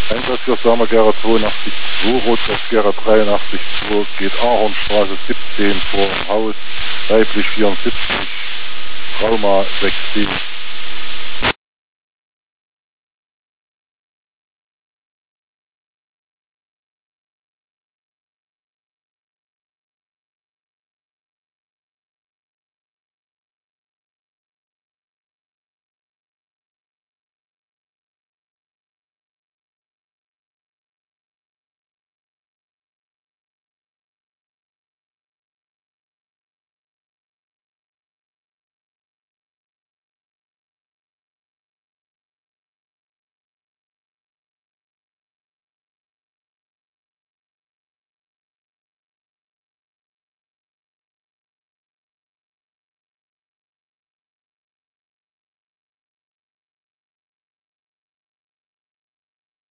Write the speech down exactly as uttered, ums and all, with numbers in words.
Einsatzgastame Gera zweiundachtzig zwei, Rotwest Gera dreiundachtzig zwei, geht Ahornstraße siebzehn vor dem Haus, weiblich vierundsiebzig, Trauma sechzehn.